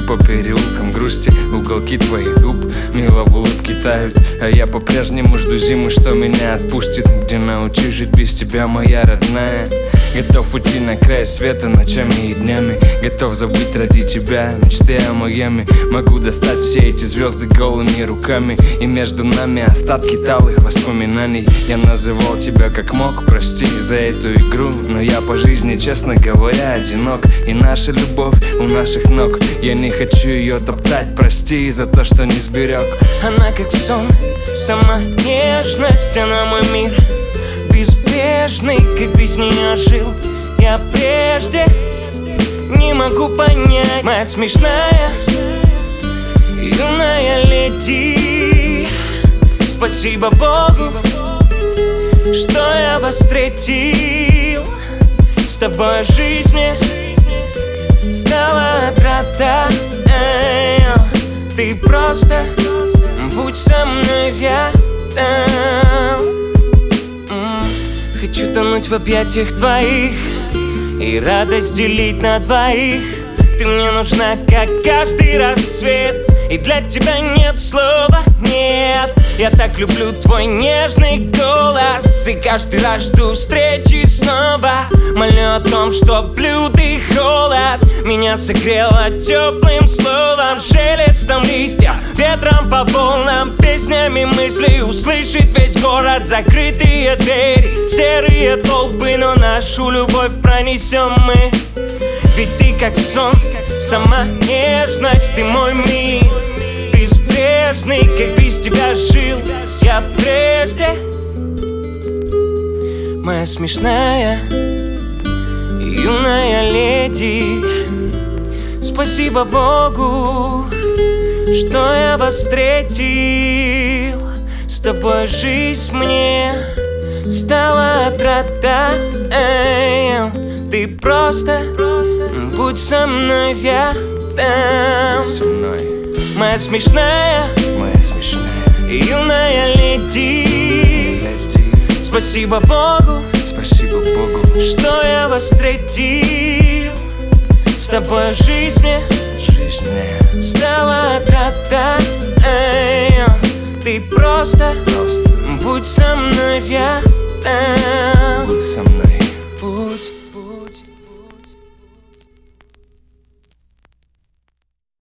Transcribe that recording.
по переулкам грусти, уголки твоих губ мило в улыбке тают. А я по-прежнему жду зимы, что меня отпустит, где научусь жить без тебя, моя родная. Готов уйти на край света ночами и днями, готов забыть ради тебя мечты о Майами. Могу достать все эти звезды голыми руками, и между нами остатки талых воспоминаний. Я называл тебя как мог, прости за эту игру, но я по жизни, честно говоря, одинок. И наша любовь у наших ног, я не хочу ее топтать, прости за то, что не сберег. Она как сон, сама нежность, она мой мир безбрежный, как без нее жил я прежде. Не могу понять, моя смешная юная леди. Спасибо Богу, что я вас встретил. С тобой жизнь мне стала отрада. Ты просто будь со мной рядом. Хочу тонуть в объятиях твоих и радость делить на двоих. Ты мне нужна, как каждый рассвет, и для тебя нет слова нет. Я так люблю твой нежный голос, и каждый раз жду встречи снова. Молю о том, чтоб лютый холод меня согрело теплым словом, шелестом листьев, ветром по волнам, песнями мыслей услышит весь город. Закрытые двери, серые толпы, но нашу любовь пронесем мы. Ведь ты как сон, сама нежность, ты мой мир безбрежный, как без тебя жил я прежде. Моя смешная юная леди, спасибо Богу, что я вас встретил. С тобой жизнь мне стала отрада. Ты просто будь со мной рядом. Моя смешная юная леди, спасибо Богу, что я вас встретил. С тобой жизнь мне стала отрада. Ты просто будь со мной рядом.